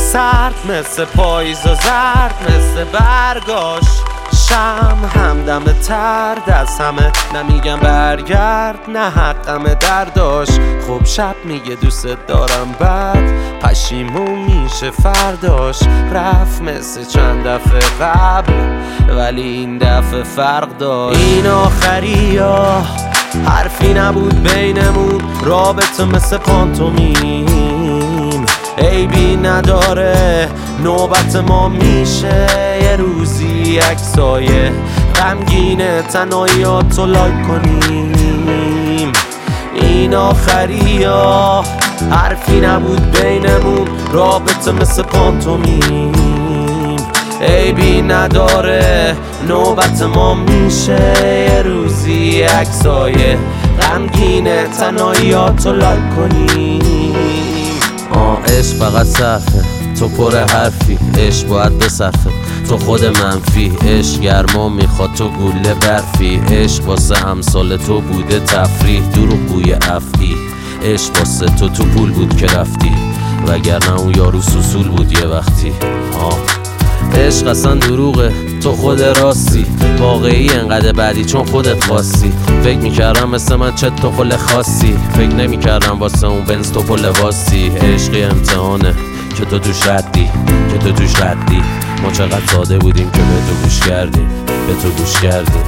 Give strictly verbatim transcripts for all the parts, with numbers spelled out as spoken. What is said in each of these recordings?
سرد مثل پاییز و زرد مثل برگاش شم همدم ترد از همه نمیگم برگرد نه حقم درداش خب شب میگه دوست دارم بعد پشیمون میشه فرداش رفت مثل چند دفعه قبل ولی این دفعه فرق داشت این آخری ها حرفی نبود بینمون رابطه مثل پانتومیم عیبی نداره نوبت ما میشه یه روزی عکسای غمگین تنهاییاتو لایک کنیم این آخری ها حرفی نبود بینمون رابطه مثل پانتومیم عیبی نداره نوبت ما میشه یه روزی عکسای غمگین تنهاییاتو لایک کنیم آه عشق فقط صرفه تو پر حرفی عشق باید بصرفه تو خود منفی عشق گرما میخواد تو گوله برفی عشق واسه امثال تو بوده تفریح دروغ بوی افعی عشق واسه تو تو پول بود که رفتی وگرنه اون یارو سوسول بود یه وقتی آه عشق اصلا دروغه تو خود راستی واقعی انقدر بعدی چون خودت خواستی فکر میکردم مثل من چه تو خل خاصی فکر نمیکردم واسه اون بنز تو پل واسی عشقی امتحانه که تو توش ردی که تو توش ردی ما چقدر ساده بودیم که به تو گوش کردیم به تو گوش کردیم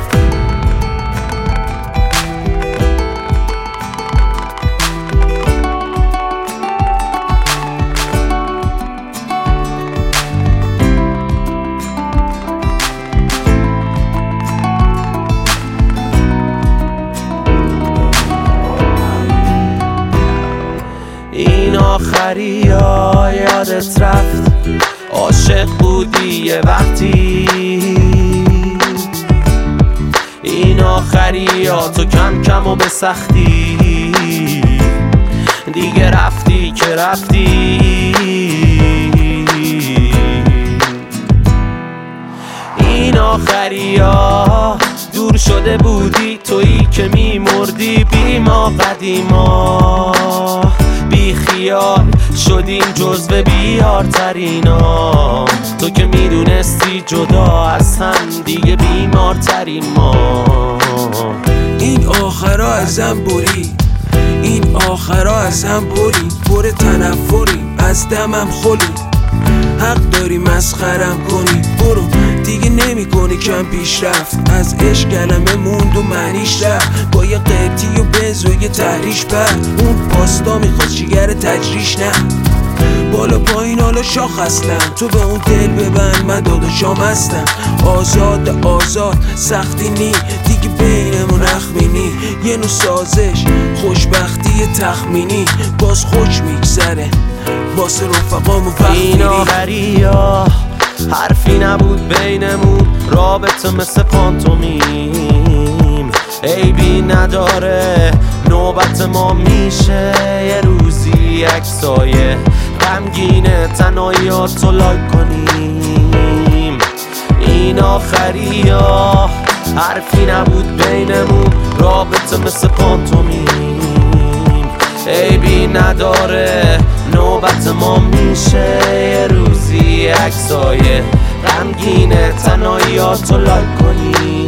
این آخری ها یادت رفت عاشق بودی یه وقتی این آخری ها تو کم کم و به سختی دیگه رفتی که رفتی این آخری ها دور شده بودی تویی که میمردی بی ما قدیما بی خیال شدیم جزو بیارترینا تو که میدونستی جدا از هم دیگه بیمارترین ما این آخرا ازم بری این آخرا ازم بری پر تنفری از دمم خلی حق داری مسخرم کنی برو دیگه نمی کنی کم پیش رفت از عشق کلمه موند و معنیش رفت با یه قیبتی و بنز و یه تحریش برد اون پاستا میخواد جیگر تجریش نه بالا پایین حالا شاخ هستم تو به اون دل ببند من داداشام هستم آزاد آزاد سختی نی دیگه بینمون اخمینی یه نوع سازش خوشبختی تخمینی باز خوش میگذره واسه رفقامو وقت این آخری ها حرفی نبود بینمون رابطه مثل پانتومیم عیبی نداره نوبت ما میشه یه روزی عکسای غمگین تنهاییاتو لایک کنیم این آخری ها حرفی نبود بینمون رابطه مثل پانتومیم عیبی نداره نوبت ما میشه یه روزی عکسای غمگین تنهاییاتو لایک کنیم